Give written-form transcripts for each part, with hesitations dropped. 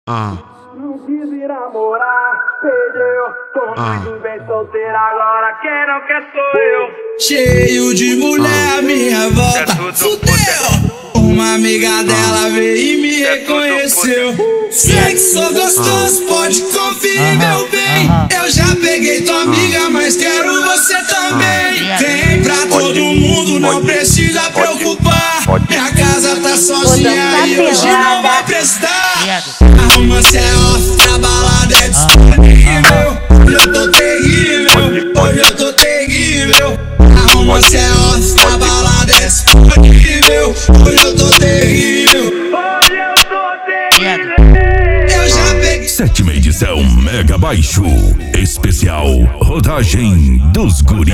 Não quis ir namorar, perdeu. Tô muito bem solteira agora, quem não quer sou eu. Cheio de mulher à minha volta, fudeu. Uma amiga dela veio e me reconheceu. Sei que sou gostoso, pode conferir, meu bem. Eu já peguei tua amiga, mas quero você também. Tem pra todo mundo, não precisa preocupar. Minha casa tá sozinha e hoje não vai prestar. A romance é off, pra balada é disponível. Hoje eu tô terrível, hoje eu tô terrível. A romance é off, pra balada é disponível. Hoje eu tô terrível, Hoje eu tô terrível. eu já peguei. Sétima edição Mega Baixo Especial Rodagem dos Guri.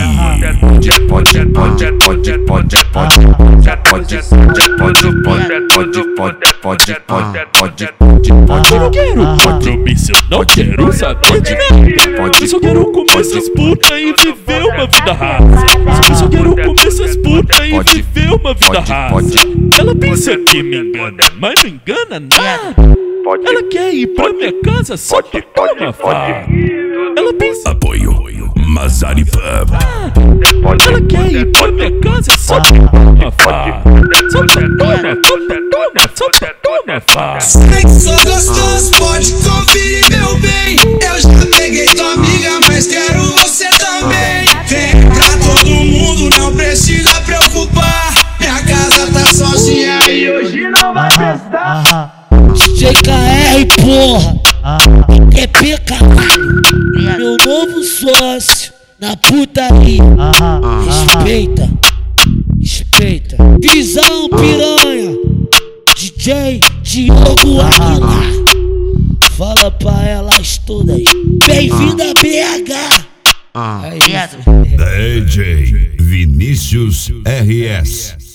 Não quero saber de nada. Eu só quero comer essas putas e viver uma vida rasa. Eu só quero comer essas putas e viver uma vida rasa. Ela pensa que me engana, mas não engana nada. Ela quer ir pra minha casa só pra tomar farra. Ela pensa Apoio Mazari Pub. ela quer ir pra minha casa só pra tomar farra. Só pra tomar farra. Sei que sou gostoso, pode conferir, meu bem. Eu já peguei tua amiga, mas quero você também. Tem pra todo mundo, não precisa preocupar. Minha casa tá sozinha e hoje não vai prestar. JKR, porra, EP, caralho, meu novo sócio na putaria. Respeita, respeita. Visão piranha, DJ Diogo Aguilar. Fala pra elas todas, bem-vinda BH. É isso. DJ Vinícius RS.